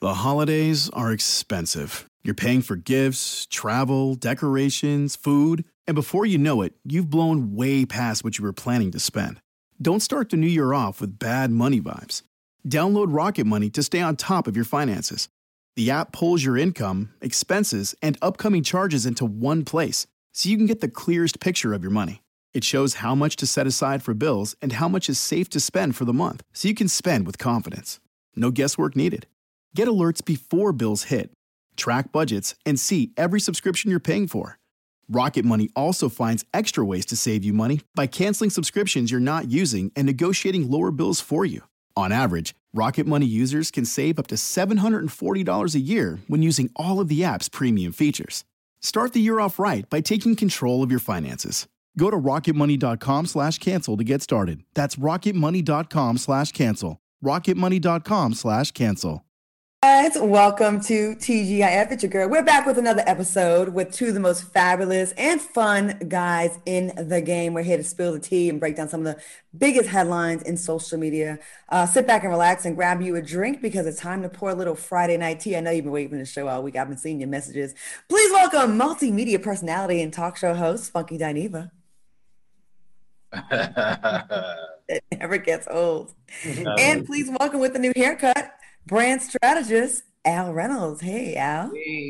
The holidays are expensive. You're paying for gifts, travel, decorations, food, and before you know it, you've blown way past what you were planning to spend. Don't start the new year off with bad money vibes. Download Rocket Money to stay on top of your finances. The app pulls your income, expenses, and upcoming charges into one place, so you can get the clearest picture of your money. It shows how much to set aside for bills and how much is safe to spend for the month, so you can spend with confidence. No guesswork needed. Get alerts before bills hit. Track budgets and see every subscription you're paying for. Rocket Money also finds extra ways to save you money by canceling subscriptions you're not using and negotiating lower bills for you. On average, Rocket Money users can save up to $740 a year when using all of the app's premium features. Start the year off right by taking control of your finances. Go to rocketmoney.com/cancel to get started. That's rocketmoney.com/cancel. rocketmoney.com/cancel. Guys, welcome to TGIF. It's your girl. We're back with another episode with two of the most fabulous and fun guys in the game. We're here to spill the tea and break down some of the biggest headlines in social media. Sit back and relax and grab you a drink because it's time to pour a little Friday night tea. I know you've been waiting for the show all week. I've been seeing your messages. Please welcome multimedia personality and talk show host, Funky Dineva. It never gets old. And please welcome with a new haircut, brand strategist, Al Reynolds. Hey, Al.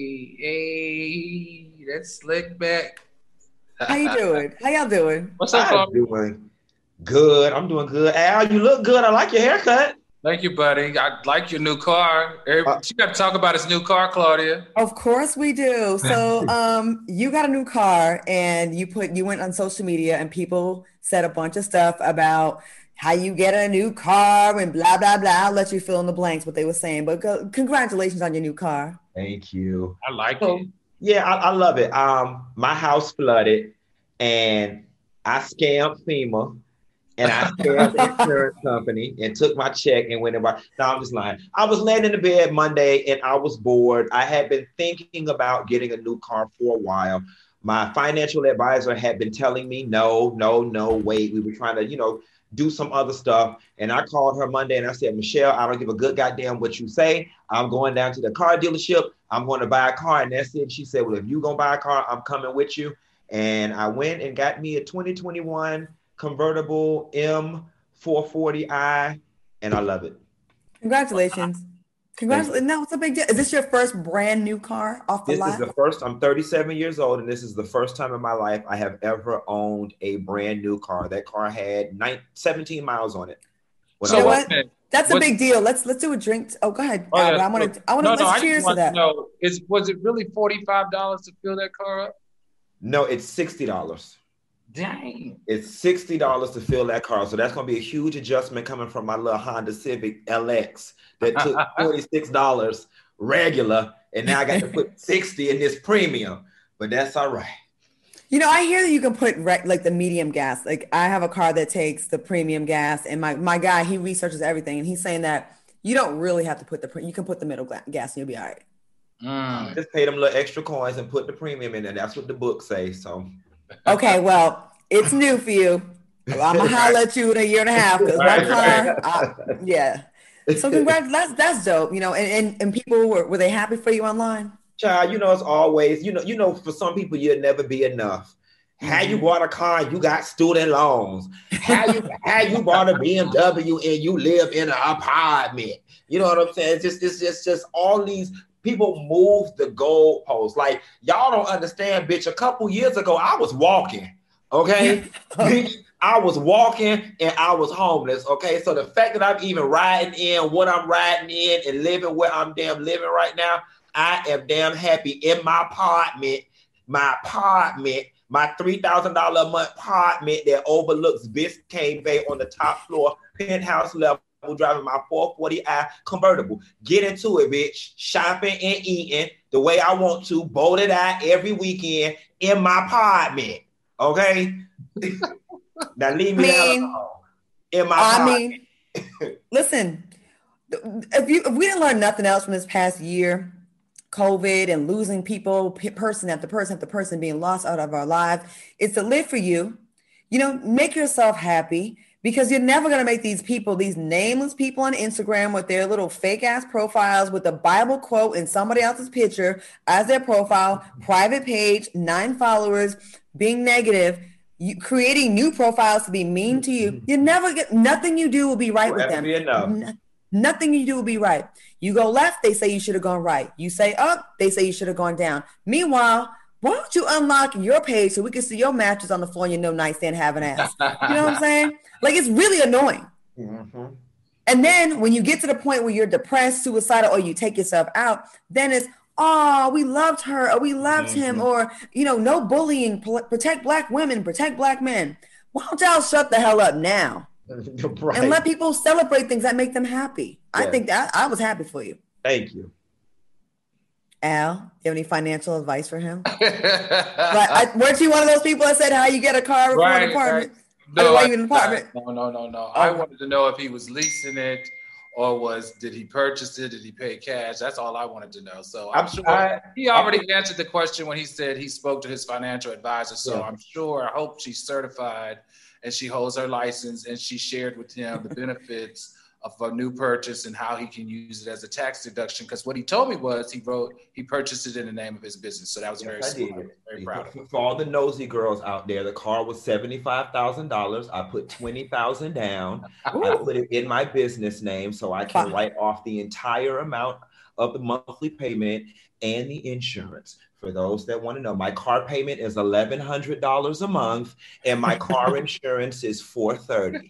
Hey, that's slick back. How you doing? How y'all doing? What's up, I'm doing good. I'm doing good. Al, you look good. I like your haircut. Thank you, buddy. I like your new car. You got to talk about his new car, Claudia. Of course we do. So, you got a new car, and you went on social media, and people said a bunch of stuff about how you get a new car and blah, blah, blah. I'll let you fill in the blanks what they were saying. But congratulations on your new car. Thank you. I like it. Yeah, I love it. My house flooded, and I scammed FEMA, and I scammed the insurance company and took my check and went and bought. No, I'm just lying. I was laying in the bed Monday, and I was bored. I had been thinking about getting a new car for a while. My financial advisor had been telling me, no, wait. We were trying to, do some other stuff. And I called her Monday and I said, Michelle, I don't give a good goddamn what you say. I'm going down to the car dealership. I'm going to buy a car. And that's it. She said, well, if you're going to buy a car, I'm coming with you. And I went and got me a 2021 convertible M440i, and I love it. Congratulations. Congratulations. No, it's a big deal. Is this your first brand new car off the lot? This is the first. I'm 37 years old, and this is the first time in my life I have ever owned a brand new car. That car had 17 miles on it. So what? That's a big deal. Let's do a drink. Oh, go ahead. Oh, yeah. I want to cheers to that. Was it really $45 to fill that car up? No, it's $60. Dang. It's $60 to fill that car. So that's going to be a huge adjustment coming from my little Honda Civic LX that took $46 regular, and now I got to put $60 in this premium. But that's all right. I hear that you can put like the medium gas. Like I have a car that takes the premium gas, and my guy, he researches everything, and he's saying that you don't really have to put you can put the middle gas, and you'll be all right. Just pay them little extra coins and put the premium in there. That's what the book says. So. Okay, well, it's new for you. I'm gonna holler at you in a year and a half because my car, yeah. So congrats, that's dope. And people were they happy for you online? Child, it's always, for some people, you'll never be enough. How you bought a car, you got student loans. How you bought a BMW and you live in an apartment. You know what I'm saying? It's just all these people move the goalposts. Like, y'all don't understand, bitch. A couple years ago, I was walking, okay? I was walking and I was homeless, okay? So the fact that I'm even riding in what I'm riding in and living where I'm damn living right now, I am damn happy in my apartment, my $3,000 a month apartment that overlooks Biscayne Bay on the top floor, penthouse level, driving my 440i convertible. Get into it, bitch. Shopping and eating the way I want to, boated out every weekend in my apartment, okay? Now leave me alone. In my apartment. Listen, if we didn't learn nothing else from this past year, COVID and losing people, person after person after person being lost out of our lives, is to live for you. Make yourself happy. Because you're never going to make these people, these nameless people on Instagram with their little fake ass profiles with a Bible quote and somebody else's picture as their profile, private page, 9 followers, being negative, creating new profiles to be mean to you. You never get, nothing you do will be right with them. Nothing you do will be right. You go left, they say you should have gone right. You say up, they say you should have gone down. Meanwhile, why don't you unlock your page so we can see your mattress on the floor and your no nightstand having ass? You know what I'm saying? Like, it's really annoying. Mm-hmm. And then when you get to the point where you're depressed, suicidal, or you take yourself out, then it's, oh, we loved her, or we loved him, or, you know, no bullying, protect Black women, protect Black men. Why don't y'all shut the hell up now? Right. And let people celebrate things that make them happy. Yeah. I think that I was happy for you. Thank you. Al, do you have any financial advice for him? Weren't you one of those people that said how you get a car or an apartment? Right. No, No. I wanted to know if he was leasing it or did he purchase it? Did he pay cash? That's all I wanted to know. So I'm sure he already answered the question when he said he spoke to his financial advisor. So I'm sure, I hope she's certified and she holds her license and she shared with him the benefits of a new purchase and how he can use it as a tax deduction. Because what he told me was he purchased it in the name of his business. So that was very smart. Very proud of him. For all the nosy girls out there, the car was $75,000. I put $20,000 down. Ooh. I put it in my business name so I can write off the entire amount of the monthly payment and the insurance. For those that want to know, my car payment is $1,100 a month, and my car insurance is $430.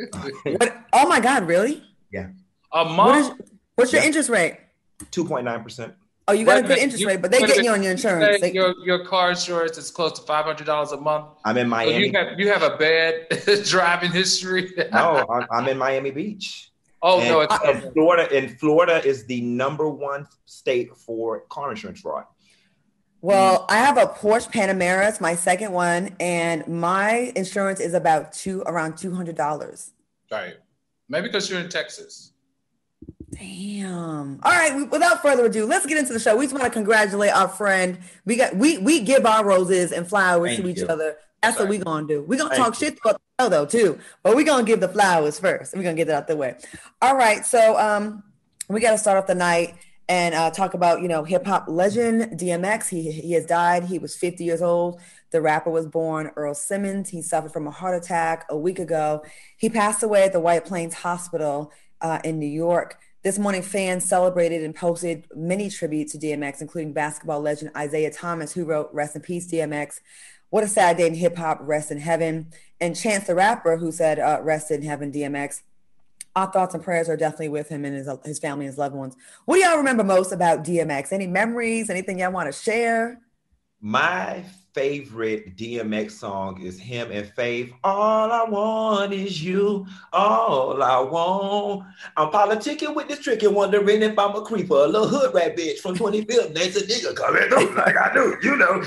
Oh my God, really? Yeah. A month? What's your interest rate? 2.9%. Oh, you got a good interest rate, but they get you on your insurance. Your car insurance is close to $500 a month. I'm in Miami. So you have a bad driving history. No, I'm in Miami Beach. Oh, and, no, it's Florida. And Florida is the #1 state for car insurance fraud. Well, I have a Porsche Panamera. It's my second one, and my insurance is around $200. Right. Maybe because you're in Texas. Damn. All right. Without further ado, let's get into the show. We just want to congratulate our friend. We give our roses and flowers to each other. That's what we're going to do. We're going to talk shit about the show, though, too. But we're going to give the flowers first. We're going to get that out the way. All right. So we got to start off the night and talk about, hip hop legend DMX. He has died. He was 50 years old. The rapper was born Earl Simmons. He suffered from a heart attack a week ago. He passed away at the White Plains Hospital in New York. This morning, fans celebrated and posted many tributes to DMX, including basketball legend Isaiah Thomas, who wrote, "Rest in peace, DMX. What a sad day in hip hop. Rest in heaven." And Chance the Rapper, who said, "Rest in heaven, DMX." Our thoughts and prayers are definitely with him and his family and his loved ones. What do y'all remember most about DMX? Any memories? Anything y'all want to share? My favorite DMX song is him and Faith. All I want is you. All I want. I'm politicking with this trick and wondering if I'm a creeper. A little hood rat bitch from 25th. Next a nigga coming through like I do.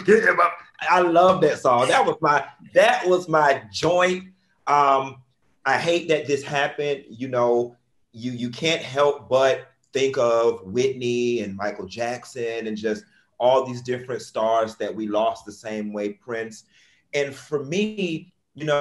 I love that song. That was my joint. I hate that this happened. You can't help but think of Whitney and Michael Jackson and just all these different stars that we lost the same way, Prince. And for me,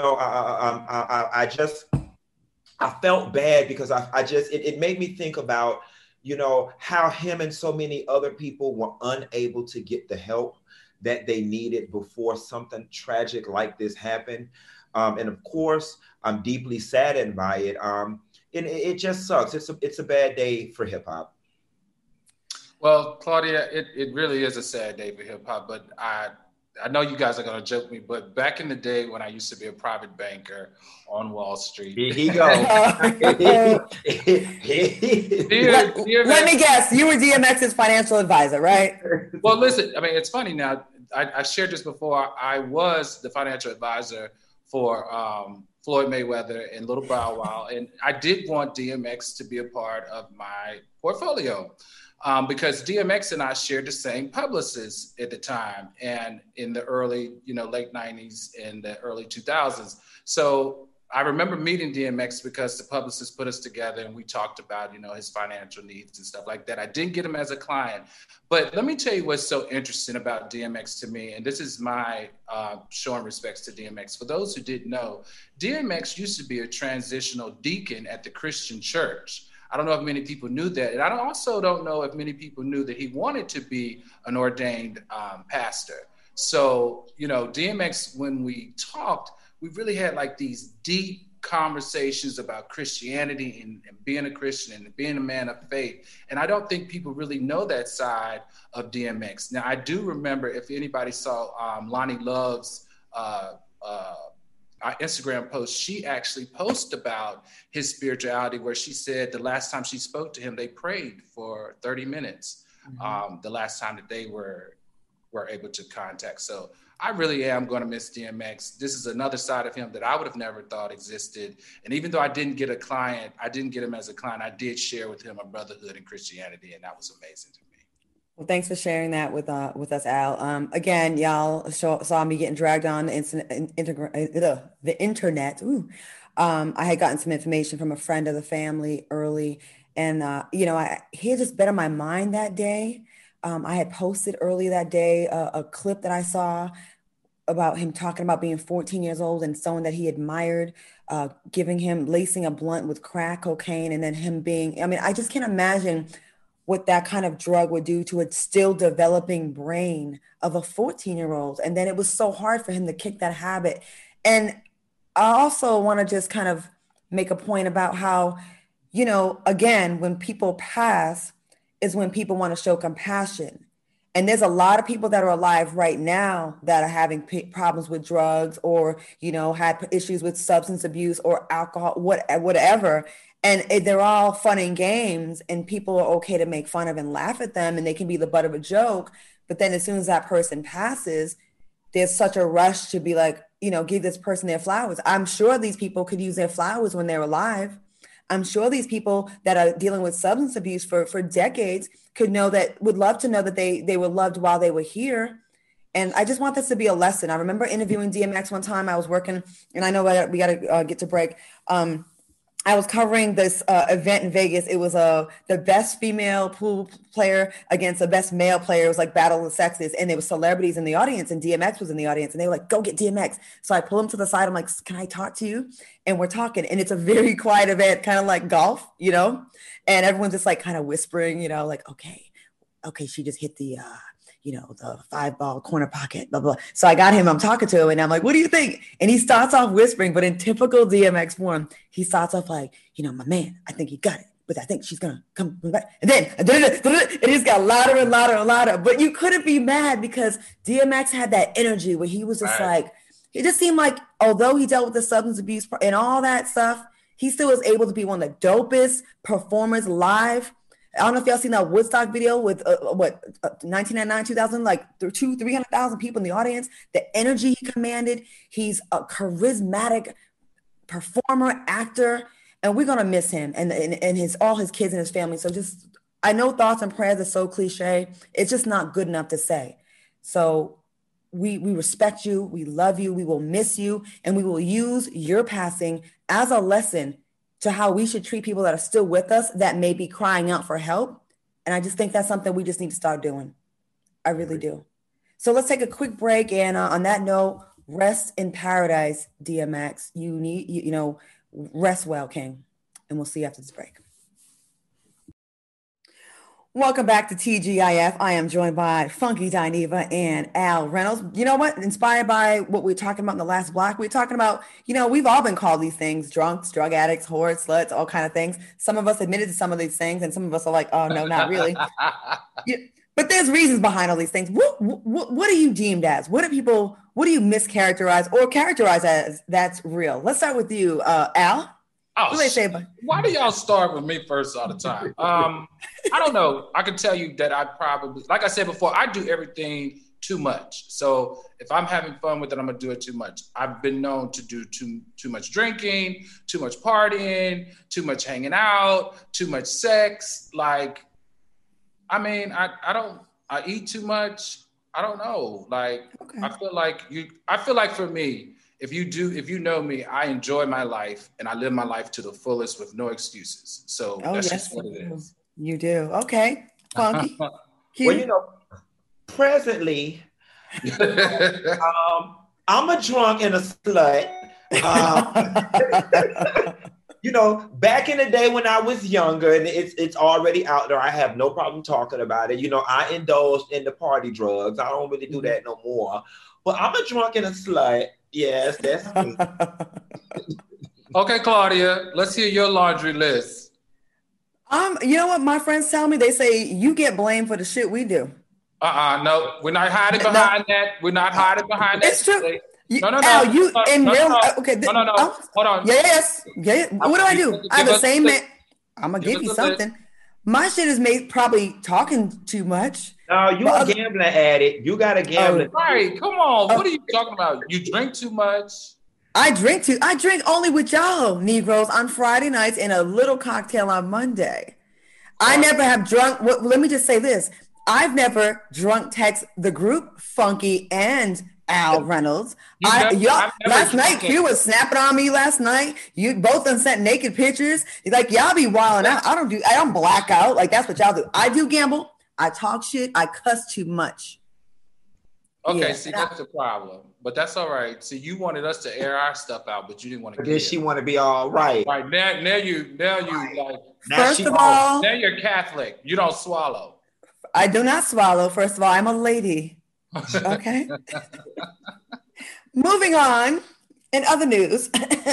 I felt bad because it made me think about, how him and so many other people were unable to get the help that they needed before something tragic like this happened. And of course, I'm deeply saddened by it. And it just sucks. It's a bad day for hip hop. Well, Claudia, it really is a sad day for hip hop. But I know you guys are gonna joke me, but back in the day when I used to be a private banker on Wall Street, here he goes. Let me guess, you were DMX's financial advisor, right? Well, listen, I mean, it's funny now. I shared this before. I was the financial advisor for Floyd Mayweather and Little Bow Wow. And I did want DMX to be a part of my portfolio because DMX and I shared the same publicist at the time and in the early, late 90s and the early 2000s. So I remember meeting DMX because the publicist put us together and we talked about, his financial needs and stuff like that. I didn't get him as a client, but let me tell you what's so interesting about DMX to me. And this is my showing respects to DMX. For those who didn't know, DMX used to be a transitional deacon at the Christian church. I don't know if many people knew that. And I also don't know if many people knew that he wanted to be an ordained pastor. So, DMX, when we talked, we really had like these deep conversations about Christianity and being a Christian and being a man of faith. And I don't think people really know that side of DMX. Now, I do remember, if anybody saw Lonnie Love's Instagram post, she actually posted about his spirituality, where she said the last time she spoke to him, they prayed for 30 minutes. The last time that they were able to contact. So I really am going to miss DMX. This is another side of him that I would have never thought existed. And even though I didn't get him as a client, I did share with him a brotherhood in Christianity, and that was amazing to me. Well, thanks for sharing that with us, Al. Again, y'all saw me getting dragged on the internet. I had gotten some information from a friend of the family early, and he had just been on my mind that day. I had posted early that day a clip that I saw about him talking about being 14 years old and someone that he admired, lacing a blunt with crack cocaine, and then him I just can't imagine what that kind of drug would do to a still developing brain of a 14-year-old. And then it was so hard for him to kick that habit. And I also want to just kind of make a point about how, again, when people pass, is when people want to show compassion. And there's a lot of people that are alive right now that are having problems with drugs or, had issues with substance abuse or alcohol, whatever. And they're all fun and games, and people are okay to make fun of and laugh at them, and they can be the butt of a joke. But then as soon as that person passes, there's such a rush to be like, give this person their flowers. I'm sure these people could use their flowers when they're alive. I'm sure these people that are dealing with substance abuse for decades would love to know that they were loved while they were here. And I just want this to be a lesson. I remember interviewing DMX one time. I was working, and I know we got to get to break. I was covering this event in Vegas. It was the best female pool player against the best male player. It was like Battle of the Sexes, and there were celebrities in the audience, and DMX was in the audience, and they were like, "Go get DMX." So I pull him to the side. I'm like, "Can I talk to you?" And we're talking, and it's a very quiet event, kind of like golf, and everyone's just like kind of whispering, like, okay, she just hit the the 5-ball corner pocket, blah, blah. So I got him, I'm talking to him, and I'm like, "What do you think?" And he starts off whispering, but in typical DMX form, he starts off like, "My man, I think he got it, but I think she's going to come back." And then it just got louder and louder and louder. But you couldn't be mad because DMX had that energy where he was just like, it just seemed like, although he dealt with the substance abuse and all that stuff, he still was able to be one of the dopest performers live. I don't know if y'all seen that Woodstock video with 1999, 2000, like 300,000 people in the audience. The energy he commanded. He's a charismatic performer, actor, and we're gonna miss him and all his kids and his family. So I know thoughts and prayers are so cliche. It's just not good enough to say. So we respect you, we love you, we will miss you, and we will use your passing as a lesson to how we should treat people that are still with us that may be crying out for help. And I just think that's something we just need to start doing. I really do. So let's take a quick break. And on that note, rest in paradise, DMX. You rest well, King. And we'll see you after this break. Welcome back to TGIF. I am joined by Funky Dineva and Al Reynolds. You know what? Inspired by what we were talking about in the last block, we're talking about, we've all been called these things: drunks, drug addicts, whores, sluts, all kind of things. Some of us admitted to some of these things, and some of us are like, oh, no, not really. But there's reasons behind all these things. What are you deemed as? What do you mischaracterize or characterize as that's real? Let's start with you, Al. Oh, why do y'all start with me first all the time? I don't know. I can tell you that I probably, like I said before, I do everything too much. So if I'm having fun with it, I'm gonna do it too much. I've been known to do too much drinking, too much partying, too much hanging out, too much sex. I eat too much. I don't know. I feel like for me, if you know me, I enjoy my life and I live my life to the fullest with no excuses. So that's just what it is. You do. Okay. Funky. Well, presently, I'm a drunk and a slut. Back in the day when I was younger, and it's already out there, I have no problem talking about it. I indulged in the party drugs. I don't really do that no more. But I'm a drunk and a slut. Yes, that's me. Okay, Claudia, let's hear your laundry list. You know what my friends tell me? They say you get blamed for the shit we do. No, we're not hiding behind that. We're not hiding behind that. It's true. No. Okay. No. Hold on. Yes. Yeah. What do I do? I have the same man. I'm gonna give you something. My shit is made probably talking too much. No, you a gambling addict. You got a gambling. Right. Come on. What are you talking about? You drink too much. I drink only with y'all Negroes on Friday nights and a little cocktail on Monday. I never have drunk. Let me just say this. I've never drunk text the group Funky and Al Reynolds. Last night, Q was snapping on me last night. You both done sent naked pictures. Like, y'all be wilding out. I don't black out. Like, that's what y'all do. I do gamble. I talk shit. I cuss too much. Okay, see, that's the problem. But that's all right. See, you wanted us to air our stuff out, but you didn't want to. Did she want to be all right? Right now you like. First of all, now you're Catholic. You don't swallow. I do not swallow. First of all, I'm a lady. Okay. Moving on. In other news,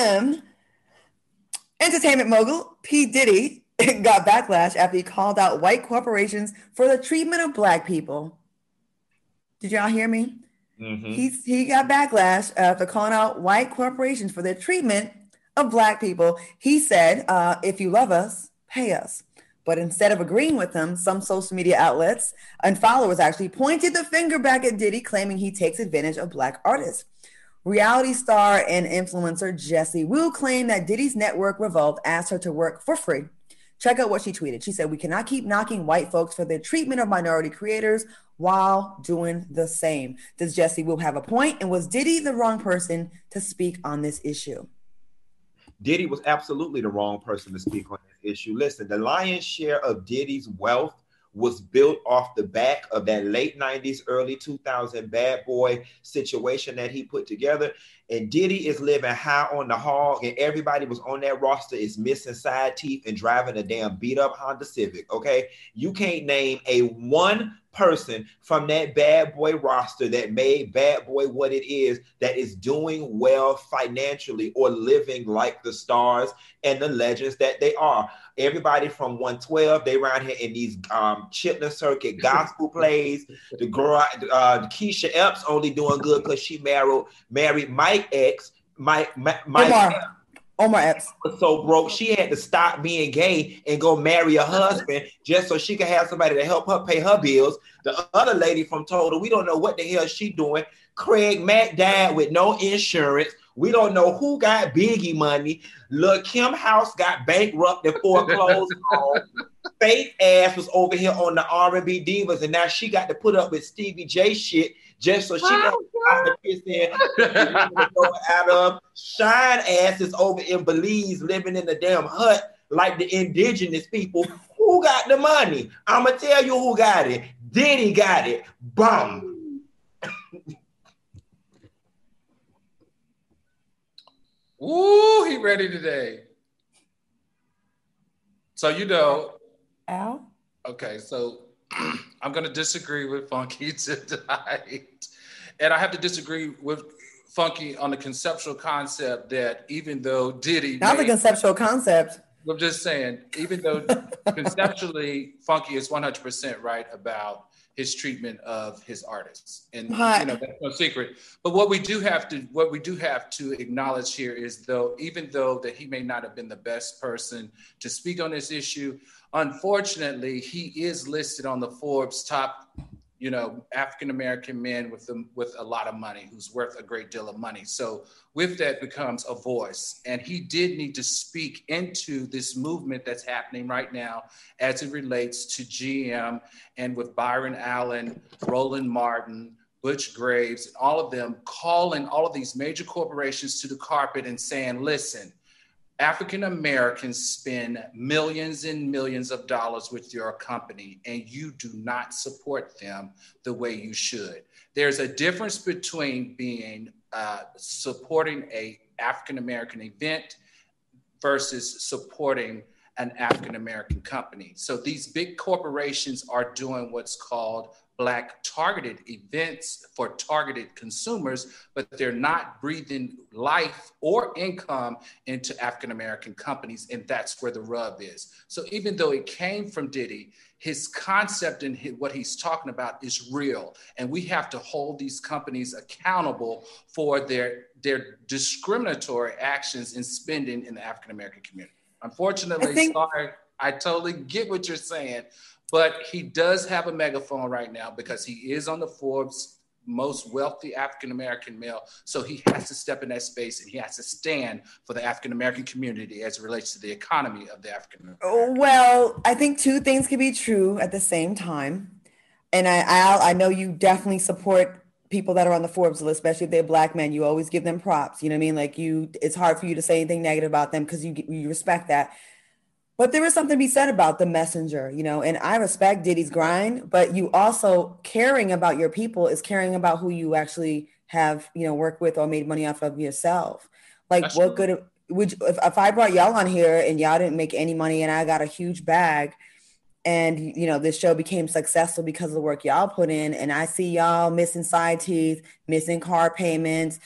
entertainment mogul P. Diddy got backlash after he called out white corporations for the treatment of Black people. Did y'all hear me? Mm-hmm. He got backlash after calling out white corporations for their treatment of Black people. He said, if you love us, pay us. But instead of agreeing with him, some social media outlets and followers actually pointed the finger back at Diddy, claiming he takes advantage of Black artists. Reality star and influencer Jessie Wu claimed that Diddy's network Revolt asked her to work for free. Check out what she tweeted. She said, "We cannot keep knocking white folks for their treatment of minority creators while doing the same." Does Jessie Wu have a point? And was Diddy the wrong person to speak on this issue? Diddy was absolutely the wrong person to speak on this issue. Listen, the lion's share of Diddy's wealth was built off the back of that late 90s, early 2000 bad boy situation that he put together. And Diddy is living high on the hog, and everybody was on that roster is missing side teeth and driving a damn beat up Honda Civic. Okay. You can't name a one person from that bad boy roster that made Bad Boy what it is, that is doing well financially or living like the stars and the legends that they are. Everybody from 112, they around here in these Chitlin Circuit gospel plays. The girl, Keisha Epps, only doing good because she married Mike Epps. Omar Epps was so broke she had to stop being gay and go marry a husband just so she could have somebody to help her pay her bills. The other lady from Total, we don't know what the hell she doing. Craig Mack died with no insurance. We don't know who got Biggie money. Lil' Kim House got bankrupt and foreclosed on. Faith ass was over here on the R&B Divas, and now she got to put up with Stevie J shit just so she can have the piss in out of. Shine ass is over in Belize living in the damn hut like the indigenous people. Who got the money? I'ma tell you who got it. Diddy got it. Bum. Ooh, he ready today. So Al? Okay, so I'm going to disagree with Funky tonight. And I have to disagree with Funky on the conceptual concept that even though Diddy... Not the conceptual concept. I'm just saying, even though conceptually Funky is 100% right about his treatment of his artists. And that's no secret. But what we do have to acknowledge here is even though that he may not have been the best person to speak on this issue, unfortunately, he is listed on the Forbes top, African-American men with a lot of money, who's worth a great deal of money. So with that becomes a voice. And he did need to speak into this movement that's happening right now as it relates to GM and with Byron Allen, Roland Martin, Butch Graves, and all of them calling all of these major corporations to the carpet and saying, listen, African Americans spend millions and millions of dollars with your company, and you do not support them the way you should. There's a difference between being supporting a African American event versus supporting an African American company. So these big corporations are doing what's called Black targeted events for targeted consumers, but they're not breathing life or income into African American companies, and that's where the rub is. So even though it came from Diddy, his concept and what he's talking about is real, and we have to hold these companies accountable for their discriminatory actions in spending in the African American community. Unfortunately, sorry, I totally get what you're saying, but he does have a megaphone right now because he is on the Forbes most wealthy African-American male. So he has to step in that space and he has to stand for the African-American community as it relates to the economy of the African-American. Well, I think two things can be true at the same time. And I know you definitely support people that are on the Forbes list, especially if they're Black men. You always give them props. You know what I mean? Like it's hard for you to say anything negative about them because you respect that. But there is something to be said about the messenger, and I respect Diddy's grind, but you also caring about your people is caring about who you actually have, worked with or made money off of yourself. Like that's what true. Good would if I brought y'all on here and y'all didn't make any money and I got a huge bag and, this show became successful because of the work y'all put in, and I see y'all missing side teeth, missing car payments,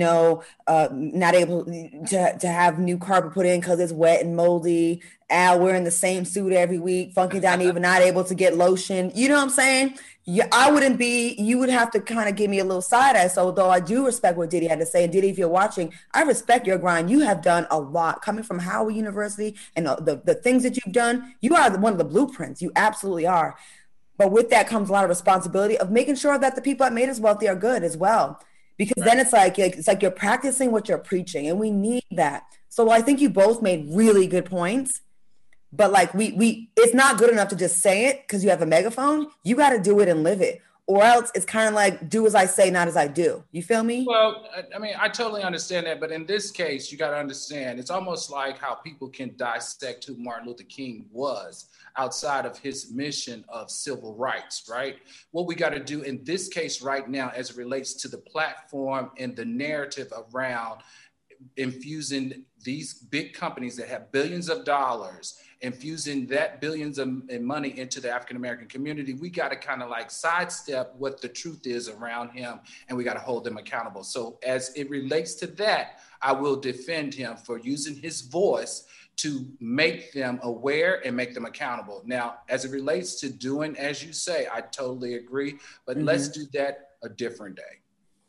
not able to have new carpet put in because it's wet and moldy. Al wearing the same suit every week, Funky Down even not able to get lotion. You know what I'm saying? You would have to kind of give me a little side eye. So though I do respect what Diddy had to say, and Diddy, if you're watching, I respect your grind. You have done a lot coming from Howard University and the things that you've done. You are one of the blueprints. You absolutely are. But with that comes a lot of responsibility of making sure that the people that made us wealthy are good as well. Because then it's like you're practicing what you're preaching, and we need that. So I think you both made really good points. But like it's not good enough to just say it because you have a megaphone. You got to do it and live it, or else it's kind of like do as I say, not as I do. You feel me? Well, I mean, I totally understand that, but in this case, you got to understand it's almost like how people can dissect who Martin Luther King was outside of his mission of civil rights, right? What we got to do in this case right now, as it relates to the platform and the narrative around infusing these big companies that have billions of dollars, infusing that billions of money into the African-American community, we got to kind of like sidestep what the truth is around him, and we got to hold them accountable. So as it relates to that, I will defend him for using his voice to make them aware and make them accountable. Now, as it relates to doing, as you say, I totally agree, but let's do that a different day.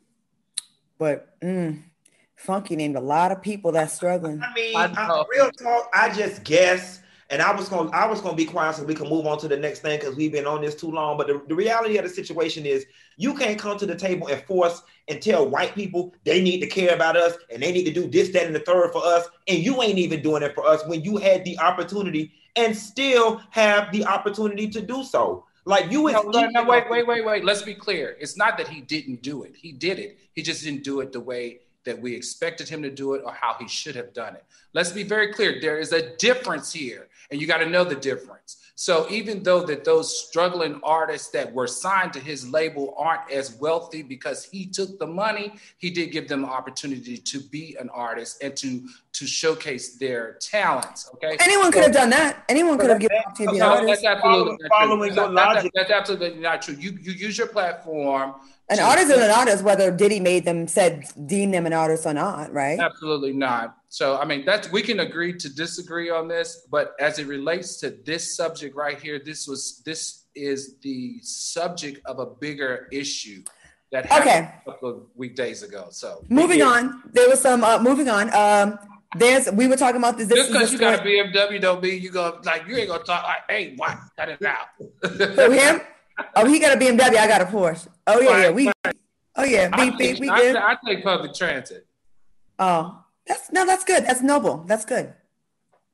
But Funky named a lot of people that's struggling. I mean, real talk, I just guess, and I was gonna be quiet so we can move on to the next thing because we've been on this too long. But the reality of the situation is you can't come to the table and force and tell white people they need to care about us and they need to do this, that, and the third for us, and you ain't even doing it for us when you had the opportunity and still have the opportunity to do so. Like you wait. Let's be clear. It's not that he didn't do it. He did it. He just didn't do it the way that we expected him to do it or how he should have done it. Let's be very clear. There is a difference here, and you got to know the difference. So even though that those struggling artists that were signed to his label aren't as wealthy because he took the money, he did give them the opportunity to be an artist and to showcase their talents. Okay, anyone could have done that. Anyone could have given up to be an artist. That's absolutely following your logic. That's absolutely not true. You use your platform. An artist is an artist, whether Diddy made them deem them an artist or not, right? Absolutely not. So, I mean, we can agree to disagree on this, but as it relates to this subject right here, this is the subject of a bigger issue that happened a couple of weekdays ago. So moving on, there was some moving on. We were talking about this. Just because you got a BMW don't mean you ain't gonna talk. Hey, what? Cut it out. So him? Oh, he got a BMW. I got a Porsche. Oh yeah, beep. We good. I take public transit. Oh, that's good. That's noble. That's good.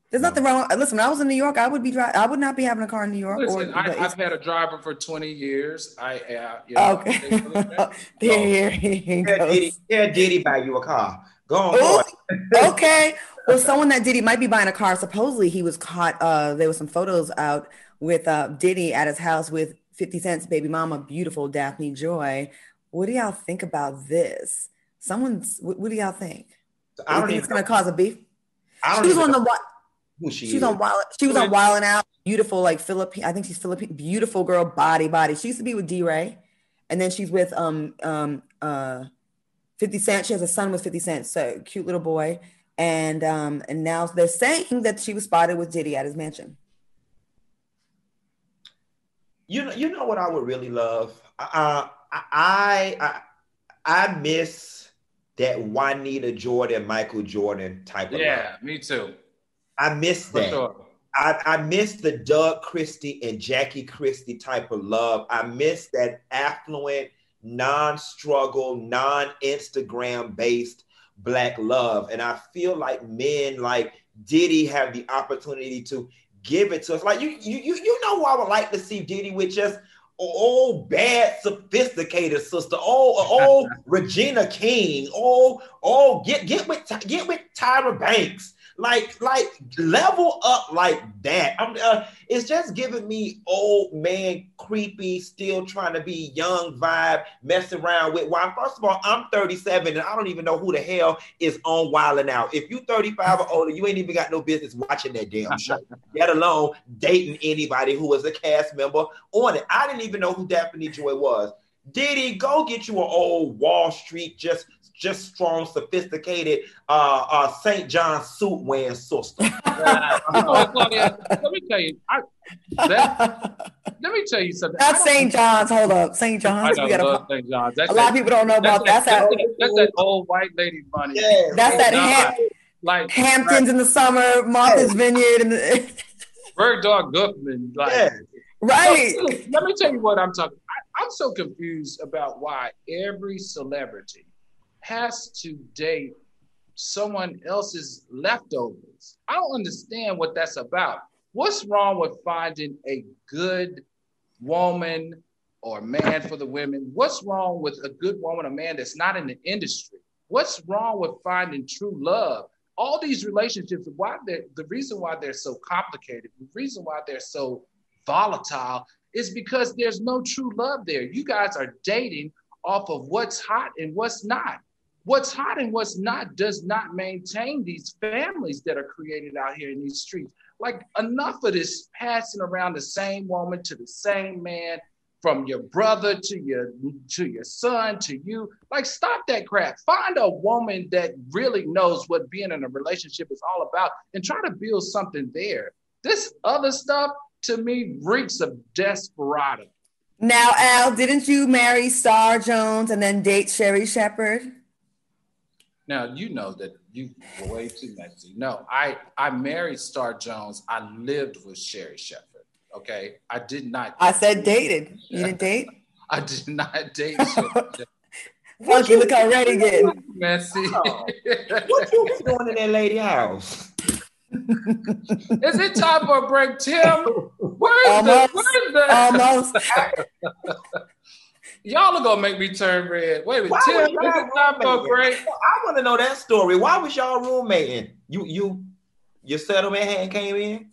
There's nothing wrong. Listen, when I was in New York, I would not be having a car in New York. Listen, I've had a driver for 20 years. Okay. There he goes. Diddy buy you a car. Go on. Okay. Well, someone that Diddy might be buying a car. Supposedly, he was caught. There were some photos out with Diddy at his house with 50 Cent's baby mama, beautiful Daphne Joy. What do y'all think about this? What do y'all think? I don't think it's going to cause a beef. She was on Wild 'N Out. Beautiful, like Philippine. I think she's Philippine. Beautiful girl, body. She used to be with D-Ray, and then she's with 50 Cent. She has a son with 50 Cent, so cute little boy. And now they're saying that she was spotted with Diddy at his mansion. You know what I would really love? I miss that Juanita Jordan, Michael Jordan type of love. Yeah, me too. I miss that. Sure. I miss the Doug Christie and Jackie Christie type of love. I miss that affluent, non-struggle, non-Instagram based Black love. And I feel like men like Diddy have the opportunity to give it to us. Like you know who I would like to see Diddy with? Just old bad sophisticated sister, old Regina King, get with Tyra Banks. Like level up like that. It's just giving me old man creepy, still trying to be young vibe, messing around with. Why? First of all, I'm 37 and I don't even know who the hell is on Wild 'N Out. If you 35 or older, you ain't even got no business watching that damn show, let alone dating anybody who was a cast member on it. I didn't even know who Daphne Joy was. Diddy, go get you an old Wall Street, just strong, sophisticated St. John suit wearing sister. Claudia, let me tell you. Let me tell you something. That's St. John's. Hold up, St. John's. I love St. John's. A lot of people don't know about that. That's that old white lady money. Yeah, that's that Hamptons in the summer, Martha's Vineyard, and Bird Dog Goodman. Right. So, let me tell you what I'm talking. I'm so confused about why every celebrity has to date someone else's leftovers. I don't understand what that's about. What's wrong with finding a good woman or man for the women? What's wrong with a good woman or man that's not in the industry? What's wrong with finding true love? All these relationships, the reason why they're so complicated, the reason why they're so volatile is because there's no true love there. You guys are dating off of what's hot and what's not. What's hot and what's not does not maintain these families that are created out here in these streets. Like, enough of this passing around the same woman to the same man, from your brother to your son to you. Like, stop that crap. Find a woman that really knows what being in a relationship is all about and try to build something there. This other stuff, to me, reeks of desperado. Now, Al, didn't you marry Star Jones and then date Sherri Shepherd? Now, you know that you were way too messy. No, I married Star Jones. I lived with Sherri Shepherd. Okay, I did not. I said dated. You didn't date? I did not date Sherri Shepherd. Funky, look already getting messy. Oh. What you been doing in that lady house? Is it time for a break, Tim? Where's the almost? Y'all are gonna make me turn red. Wait a minute, Tim, is it time for a break? I want to know that story. Why was y'all roommating? Your settlement hand came in?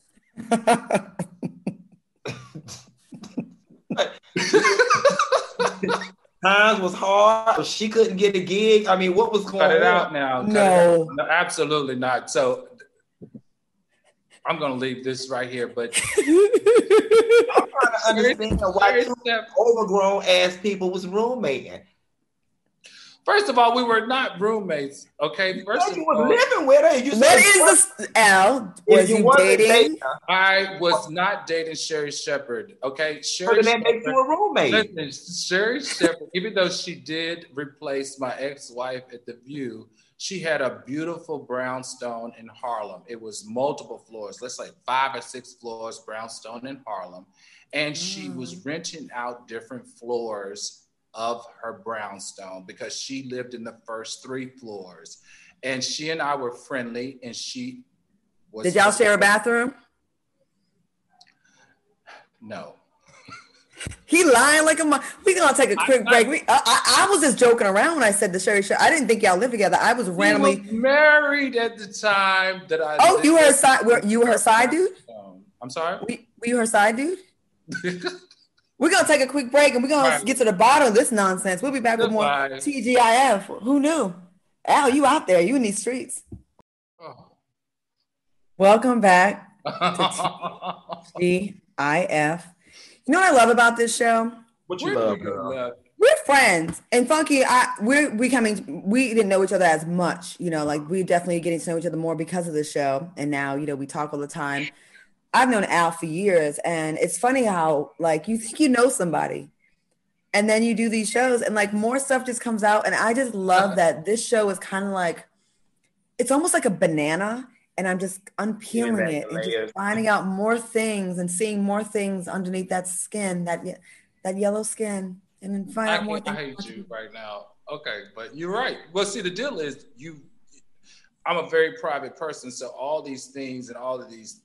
Times was hard. She couldn't get a gig. I mean, what was going on? Cut it out now. No, absolutely not. So I'm gonna leave this right here, but I'm trying to understand why two overgrown ass people was roommating. First of all, we were not roommates. Okay. First of you all, were living with her. You what is this, Al? Was you dating? I was not dating Sherri Shepherd. Okay. Sherri Shepherd makes you a roommate. Listen, Sherri Shepherd, even though she did replace my ex-wife at The View, she had a beautiful brownstone in Harlem. It was multiple floors, let's say 5 or 6 floors, brownstone in Harlem. And she was renting out different floors of her brownstone because she lived in the first 3 floors. And she and I were friendly, and she Did y'all share a bathroom? No. He lying like a mom. We gonna take a quick break. I was just joking around when I said the Sherry Show. I didn't think y'all lived together. I was randomly married at the time that I. Oh, you were her side. You were her side dude. I'm sorry. Were you her side dude? We're gonna take a quick break and we're gonna get to the bottom of this nonsense. We'll be back with more TGIF. Who knew? Al, you out there? You in these streets? Oh. Welcome back to TGIF. You know what I love about this show? What you love, girl? We're friends, and Funky, we didn't know each other as much, you know, like we're definitely getting to know each other more because of the show, and now, you know, we talk all the time. I've known Al for years, and it's funny how, like, you think you know somebody, and then you do these shows, and, like, more stuff just comes out, and I just love that this show is kind of like, it's almost like a banana, and I'm just unpeeling it and just finding out more things and seeing more things underneath that skin, that yellow skin, and then find out more things. I hate you right now. Okay, but you're right. Well, see, the deal is I'm a very private person, so all these things and all of these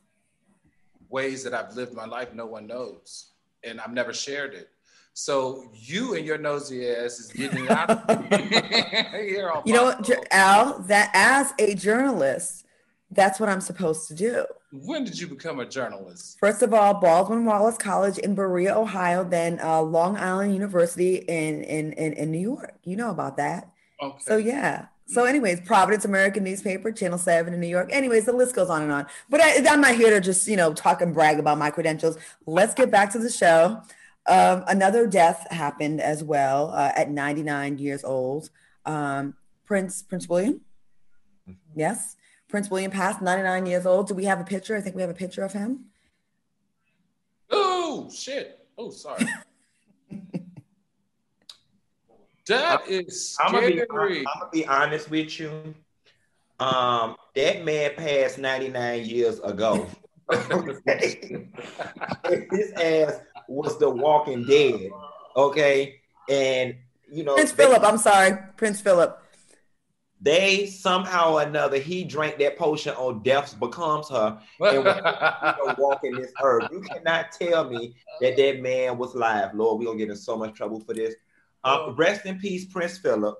ways that I've lived my life, no one knows, and I've never shared it. So you and your nosy ass is getting out. You know what, Al? That as a journalist, that's what I'm supposed to do. When did you become a journalist? First of all, Baldwin Wallace College in Berea, Ohio, then Long Island University in New York. You know about that. Okay. So, yeah. So anyways, Providence American Newspaper, Channel 7 in New York. Anyways, the list goes on and on. But I'm not here to just, you know, talk and brag about my credentials. Let's get back to the show. Another death happened as well at 99 years old. Prince William. Yes. Prince William passed, 99 years old. Do we have a picture? I think we have a picture of him. Oh, shit. Oh, sorry. That is scary. I'm gonna be honest with you. That man passed 99 years ago. His ass was the Walking Dead. Okay, and you know Prince Philip. They somehow or another, he drank that potion on Death Becomes Her and was walking this earth. You cannot tell me that man was live. Lord, we're gonna get in so much trouble for this. Rest in peace, Prince Philip.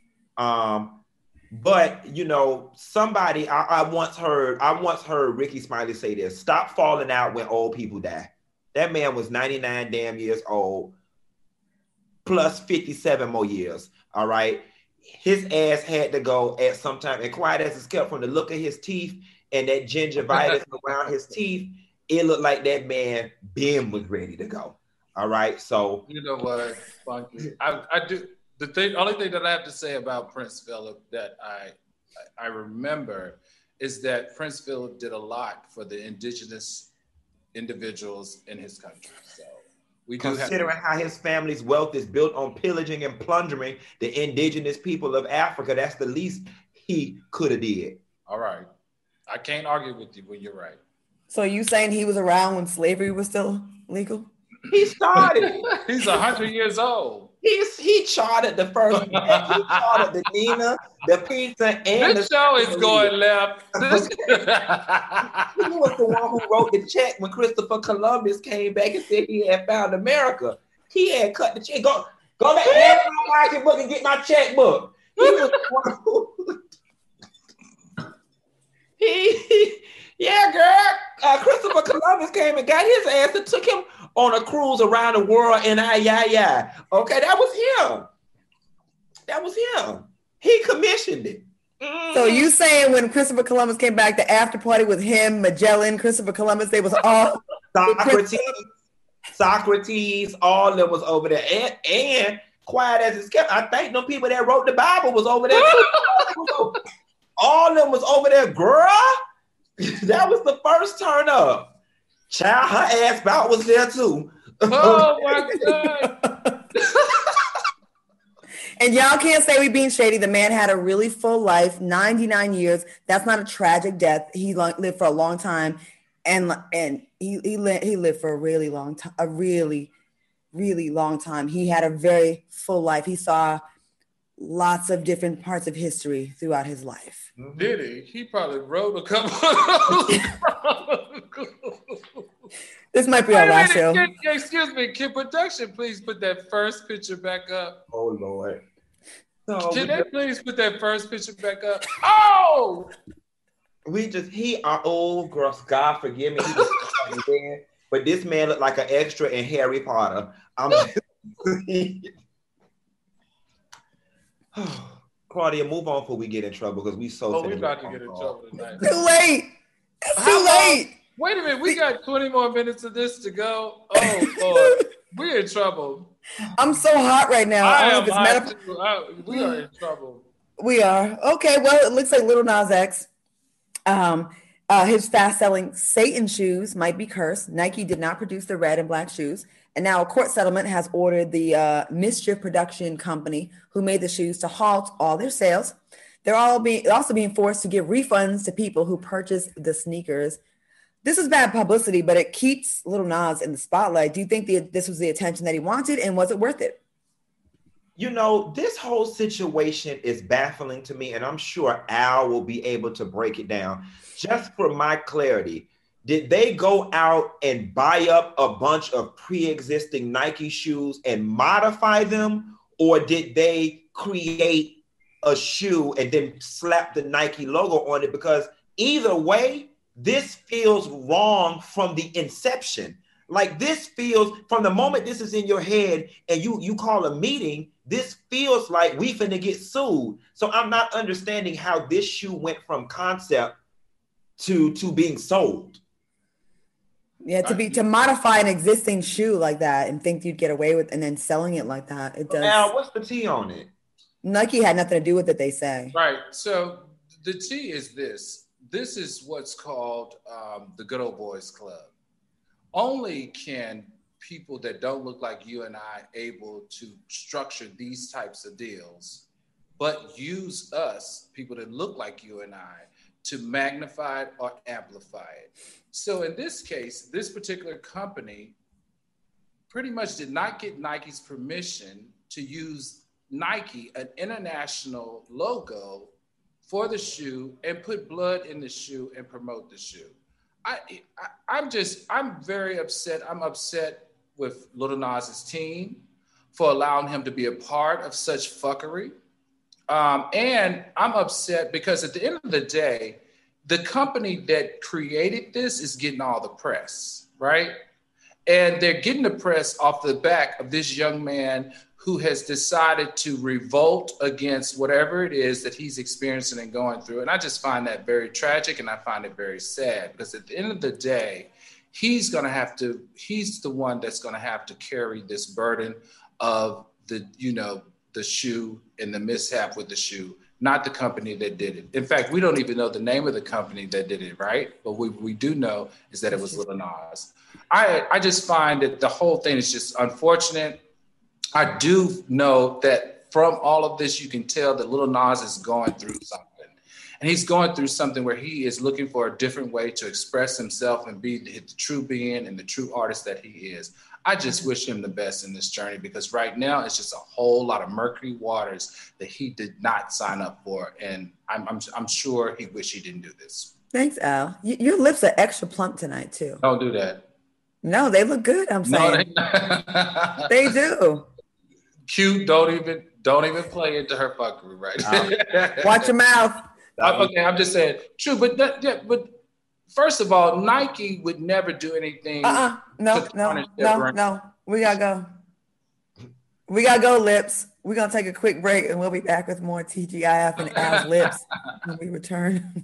But you know, somebody I once heard Ricky Smiley say this: stop falling out when old people die. That man was 99 damn years old, plus 57 more years. All right. His ass had to go at some time, and quiet as it's kept, from the look of his teeth and that gingivitis around his teeth, it looked like that man Ben was ready to go. All right, so you know what, Funky, I do only thing that I have to say about Prince Philip that I remember is that Prince Philip did a lot for the indigenous individuals in his country. So. Considering how his family's wealth is built on pillaging and plundering the indigenous people of Africa, that's the least he could have did. All right. I can't argue with you when you're right. So you saying he was around when slavery was still legal? He started. He's 100 years old. He charted the first. He charted the Nina, the pizza, and this show is going left. He was the one who wrote the check when Christopher Columbus came back and said he had found America. He had cut the check. Go back and my pocketbook and get my checkbook. He was the one who. Yeah, girl. Christopher Columbus came and got his ass and took him on a cruise around the world in yeah. Okay, that was him. He commissioned it. So you saying when Christopher Columbus came back, the after party with him, Magellan, Christopher Columbus, they was all Socrates, all of them was over there. And quiet as it's kept, I think them people that wrote the Bible was over there too. All of them was over there, girl. That was the first turn up. Child, her ass bout was there too. Oh my God. And y'all can't say we being shady. The man had a really full life, 99 years. That's not a tragic death. He lived for a long time, and he lived for a really long time, a really, really long time. He had a very full life. He saw lots of different parts of history throughout his life. Did he? He probably wrote a couple. This might be our last show. Excuse me, can production please put that first picture back up? Oh Lord. So can they please put that first picture back up? Oh! God forgive me. But this man looked like an extra in Harry Potter. Claudia, move on before we get in trouble because we so. Oh, we're about to get in trouble tonight. Too late. It's too late. Wait a minute, we got 20 more minutes of this to go. Oh Lord, we're in trouble. I'm so hot right now. We are in trouble. We are. Okay, well, it looks like Lil Nas X, his fast-selling Satan shoes might be cursed. Nike did not produce the red and black shoes. And now a court settlement has ordered the Mischief Production Company, who made the shoes, to halt all their sales. They're also being forced to give refunds to people who purchased the sneakers. This is bad publicity, but it keeps Lil Nas in the spotlight. Do you think this was the attention that he wanted, and was it worth it? You know, this whole situation is baffling to me, and I'm sure Al will be able to break it down. Just for my clarity, did they go out and buy up a bunch of pre-existing Nike shoes and modify them, or did they create a shoe and then slap the Nike logo on it? Because either way, this feels wrong from the inception. Like, this feels, from the moment this is in your head and you call a meeting, this feels like we finna get sued. So I'm not understanding how this shoe went from concept to being sold. Yeah, to modify an existing shoe like that and think you'd get away with, and then selling it like that, it does. Now, what's the T on it? Nike had nothing to do with it, they say. Right. So the T is this. This is what's called the Good Old Boys Club. Only can people that don't look like you and I able to structure these types of deals, but use us, people that look like you and I, to magnify it or amplify it. So in this case, this particular company pretty much did not get Nike's permission to use Nike, an international logo, for the shoe and put blood in the shoe and promote the shoe. I'm very upset. I'm upset with Lil Nas's team for allowing him to be a part of such fuckery. And I'm upset because at the end of the day, the company that created this is getting all the press, right? And they're getting the press off the back of this young man who has decided to revolt against whatever it is that he's experiencing and going through. And I just find that very tragic, and I find it very sad, because at the end of the day, he's the one that's gonna have to carry this burden of the shoe and the mishap with the shoe, not the company that did it. In fact, we don't even know the name of the company that did it, right? But we do know is that it was Lil Nas. I just find that the whole thing is just unfortunate. I do know that from all of this, you can tell that Lil Nas is going through something. And he's going through something where he is looking for a different way to express himself and be the true being and the true artist that he is. I just wish him the best in this journey, because right now it's just a whole lot of murky waters that he did not sign up for. And I'm sure he wish he didn't do this. Thanks, Al. Your lips are extra plump tonight, too. Don't do that. No, they look good, I'm saying. No, they do. Cute, don't even play into her fuckery, right? Watch your mouth. Okay, I'm just saying. True, but first of all, Nike would never do anything. No. We gotta go. We gotta go, Lips. We're gonna take a quick break, and we'll be back with more TGIF and Al's Lips when we return.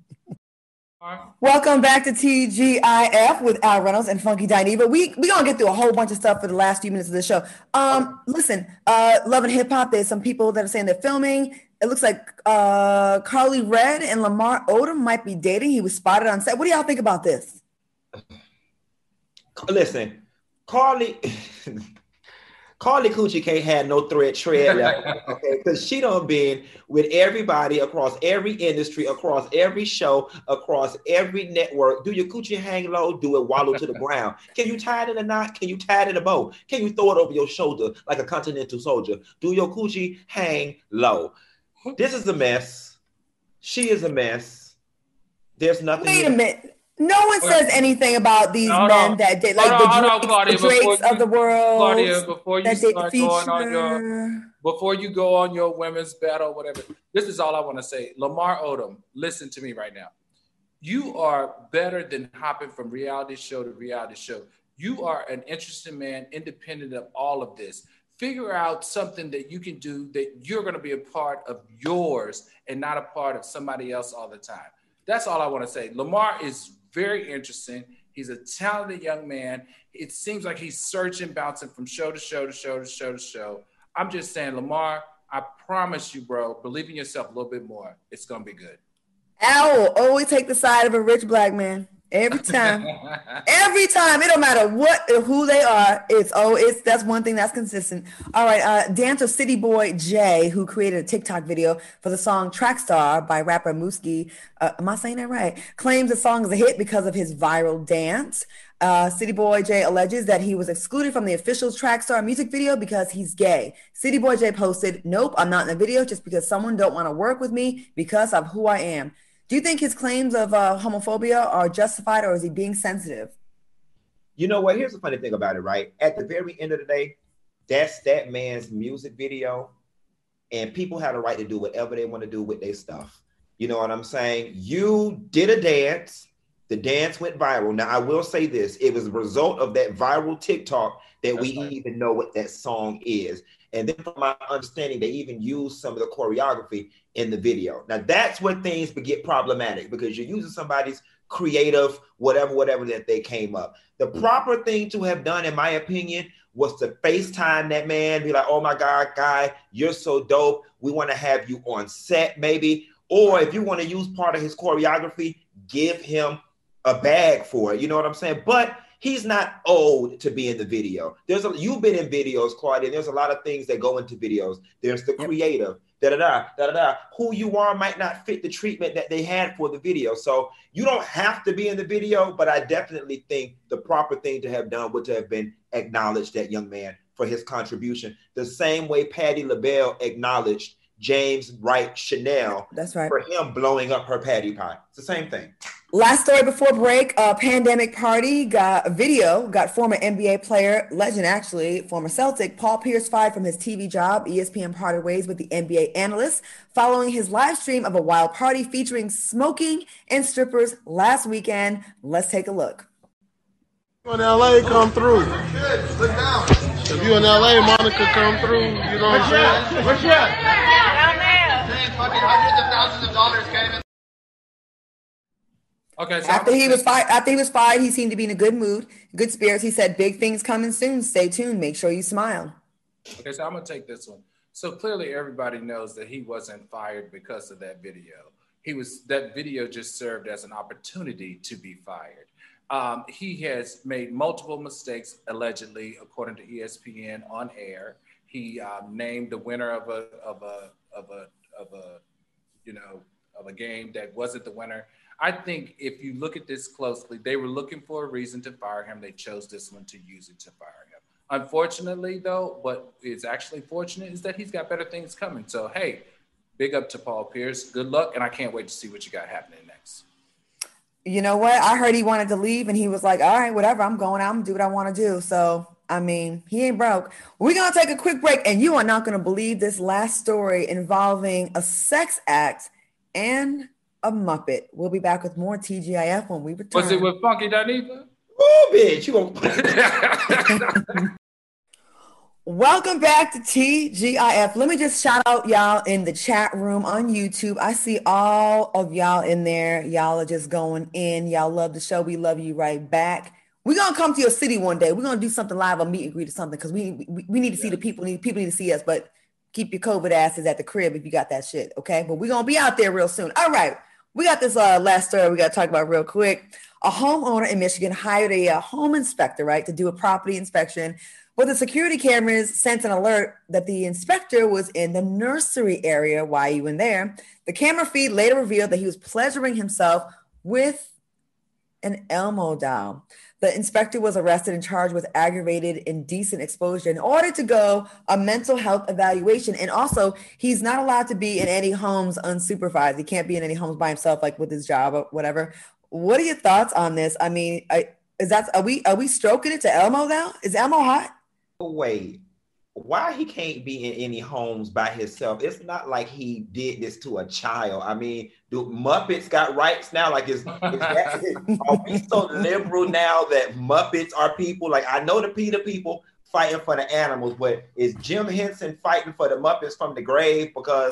Welcome back to TGIF with Al Reynolds and Funky Dineva. We gonna get through a whole bunch of stuff for the last few minutes of the show. Listen, Love and Hip Hop, there's some people that are saying they're filming. It looks like Carly Red and Lamar Odom might be dating. He was spotted on set. What do y'all think about this? Listen, Carly Carly Coochie can't have no tread left, okay? Because she done been with everybody across every industry, across every show, across every network. Do your coochie hang low? Do it wallow to the ground? Can you tie it in a knot? Can you tie it in a bow? Can you throw it over your shoulder like a continental soldier? Do your coochie hang low? This is a mess. She is a mess. There's nothing. Wait a minute. No one says anything about these men that did, like the Drakes of the world. Claudia, before you go on your women's battle, whatever, this is all I want to say. Lamar Odom, listen to me right now. You are better than hopping from reality show to reality show. You are an interesting man, independent of all of this. Figure out something that you can do that you're going to be a part of yours and not a part of somebody else all the time. That's all I want to say. Lamar is very interesting. He's a talented young man. It seems like he's searching, bouncing from show to show to show to show to show. I'm just saying, Lamar, I promise you, bro, believe in yourself a little bit more. It's going to be good. Al will always take the side of a rich black man. Every time. Every time. It don't matter who they are. That's one thing that's consistent. All right. Dancer City Boy J, who created a TikTok video for the song Track Star by rapper Mooski. Am I saying that right? Claims the song is a hit because of his viral dance. City Boy J alleges that he was excluded from the official Track Star music video because he's gay. City Boy J posted, "Nope, I'm not in the video just because someone don't want to work with me because of who I am." Do you think his claims of homophobia are justified, or is he being sensitive? You know what? Here's the funny thing about it, right? At the very end of the day, that's that man's music video, and people have the right to do whatever they want to do with their stuff. You know what I'm saying? You did a dance. The dance went viral. Now, I will say this. It was a result of that viral TikTok that we even know what that song is. And then from my understanding, they even used some of the choreography in the video. Now, that's where things get problematic because you're using somebody's creative, whatever that they came up. The proper thing to have done, in my opinion, was to FaceTime that man, be like, "Oh my God, guy, you're so dope. We want to have you on set, maybe." Or if you want to use part of his choreography, give him a bag for it. You know what I'm saying? But he's not owed to be in the video. You've been in videos, Claudia, and there's a lot of things that go into videos. There's the creative, who you are might not fit the treatment that they had for the video. So you don't have to be in the video, but I definitely think the proper thing to have done would to have been acknowledge that young man for his contribution. The same way Patti LaBelle acknowledged James Wright Chanel. That's right. For him blowing up her patty pie. It's the same thing. Last story before break, pandemic party got former NBA player, legend actually, former Celtic, Paul Pierce fired from his TV job. ESPN parted ways with the NBA analyst following his live stream of a wild party featuring smoking and strippers last weekend. Let's take a look. In LA, come through. Look down. If you in LA, Monica, come through. You know what I'm saying? Where's she at? Down there. Fucking hundreds of thousands of dollars came in. Okay. So after he was fired, he seemed to be in a good mood, good spirits. He said, "Big things coming soon. Stay tuned. Make sure you smile." Okay, so I'm gonna take this one. So clearly, everybody knows that he wasn't fired because of that video. That video just served as an opportunity to be fired. He has made multiple mistakes, allegedly, according to ESPN on air. He named the winner of a game that wasn't the winner. I think if you look at this closely, they were looking for a reason to fire him. They chose this one to use it to fire him. Unfortunately, though, what is actually fortunate is that he's got better things coming. So, hey, big up to Paul Pierce. Good luck, and I can't wait to see what you got happening next. You know what? I heard he wanted to leave, and he was like, "All right, whatever. I'm going out and do what I want to do." So, I mean, he ain't broke. We're going to take a quick break, and you are not going to believe this last story involving a sex act and a Muppet. We'll be back with more TGIF when we return. Was it with Funky Dineva? Oh, bitch, you gonna... Welcome back to TGIF. Let me just shout out y'all in the chat room on YouTube. I see all of y'all in there. Y'all are just going in. Y'all love the show. We love you right back. We're going to come to your city one day. We're going to do something live, a meet and greet or something, because we need to see the people. People need to see us, but keep your COVID asses at the crib if you got that shit, okay? But we're going to be out there real soon. All right. We got this last story we got to talk about real quick. A homeowner in Michigan hired a home inspector, right, to do a property inspection Well, the security cameras sent an alert that the inspector was in the nursery area while he went there. The camera feed later revealed that he was pleasuring himself with an Elmo doll. The inspector was arrested and charged with aggravated indecent exposure and ordered to go a mental health evaluation. And also, he's not allowed to be in any homes unsupervised. He can't be in any homes by himself, like with his job or whatever. What are your thoughts on this? I mean, are we stroking it to Elmo now? Is Elmo hot? Wait, why he can't be in any homes by himself? It's not like he did this to a child. I mean, do Muppets got rights now? Like, are we so liberal now that Muppets are people? Like, I know the PETA people fighting for the animals, but is Jim Henson fighting for the Muppets from the grave? Because,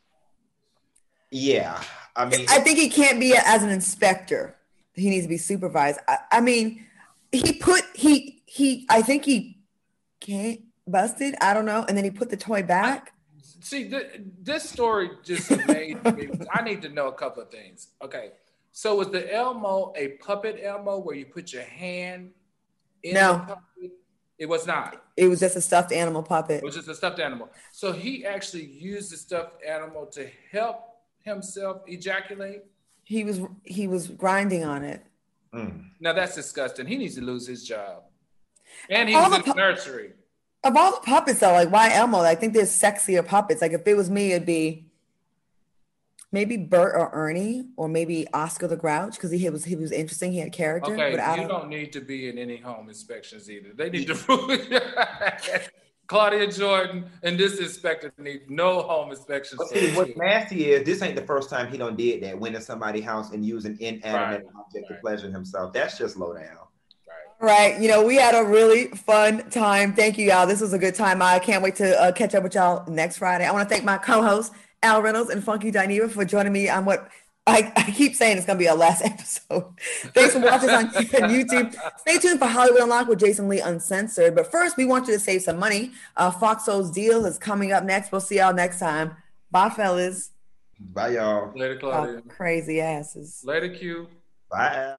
yeah, I mean, I think he can't be as an inspector. He needs to be supervised. I mean, I think he can't. Busted, I don't know, and then he put the toy back. See, this story just made me. I need to know a couple of things. Okay, so was the Elmo a puppet Elmo where you put your hand in? No, the puppet? It was not. It was just a stuffed animal puppet. It was just a stuffed animal. So he actually used the stuffed animal to help himself ejaculate. He was grinding on it. Now that's disgusting. He needs to lose his job, and he was in the nursery. Of all the puppets, though, like, why Elmo? I think there's sexier puppets. Like, if it was me, it'd be maybe Bert or Ernie, or maybe Oscar the Grouch, because he was interesting. He had character. Okay, but you don't need to be in any home inspections either. They need to Claudia Jordan and this inspector need no home inspections. But see, what's nasty is this ain't the first time he done did that. Went in somebody's house and used an inanimate object to pleasure himself. That's just low down. Right. You know, we had a really fun time. Thank you, y'all. This was a good time. I can't wait to catch up with y'all next Friday. I want to thank my co-hosts, Al Reynolds and Funky Dineva, for joining me on what I keep saying it's going to be our last episode. Thanks for watching us on YouTube. Stay tuned for Hollywood Unlocked with Jason Lee Uncensored. But first, we want you to save some money. Fox Soul's deal is coming up next. We'll see y'all next time. Bye, fellas. Bye, y'all. Later, Claudia. Crazy asses. Later, Q. Bye.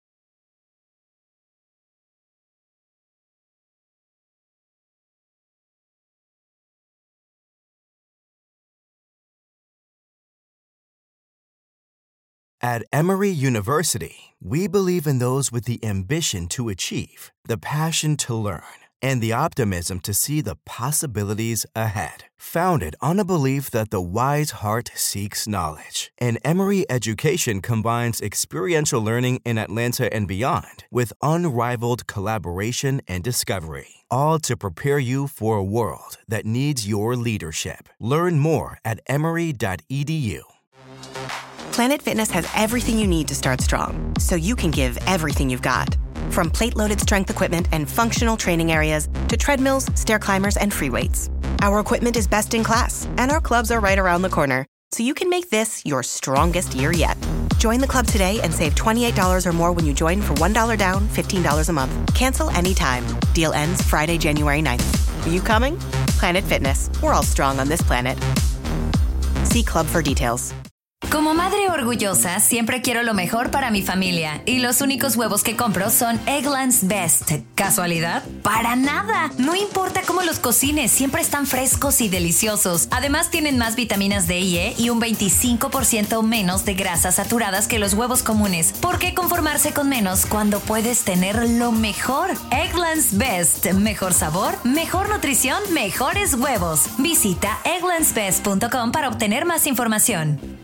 At Emory University, we believe in those with the ambition to achieve, the passion to learn, and the optimism to see the possibilities ahead. Founded on a belief that the wise heart seeks knowledge, and Emory education combines experiential learning in Atlanta and beyond with unrivaled collaboration and discovery, all to prepare you for a world that needs your leadership. Learn more at emory.edu. Planet Fitness has everything you need to start strong, so you can give everything you've got. From plate-loaded strength equipment and functional training areas to treadmills, stair climbers, and free weights. Our equipment is best in class, and our clubs are right around the corner, so you can make this your strongest year yet. Join the club today and save $28 or more when you join for $1 down, $15 a month. Cancel anytime. Deal ends Friday, January 9th. Are you coming? Planet Fitness. We're all strong on this planet. See club for details. Como madre orgullosa, siempre quiero lo mejor para mi familia. Y los únicos huevos que compro son Eggland's Best. ¿Casualidad? ¡Para nada! No importa cómo los cocines, siempre están frescos y deliciosos. Además, tienen más vitaminas D y E y un 25% menos de grasas saturadas que los huevos comunes. ¿Por qué conformarse con menos cuando puedes tener lo mejor? Eggland's Best. Mejor sabor, mejor nutrición, mejores huevos. Visita egglandsbest.com para obtener más información.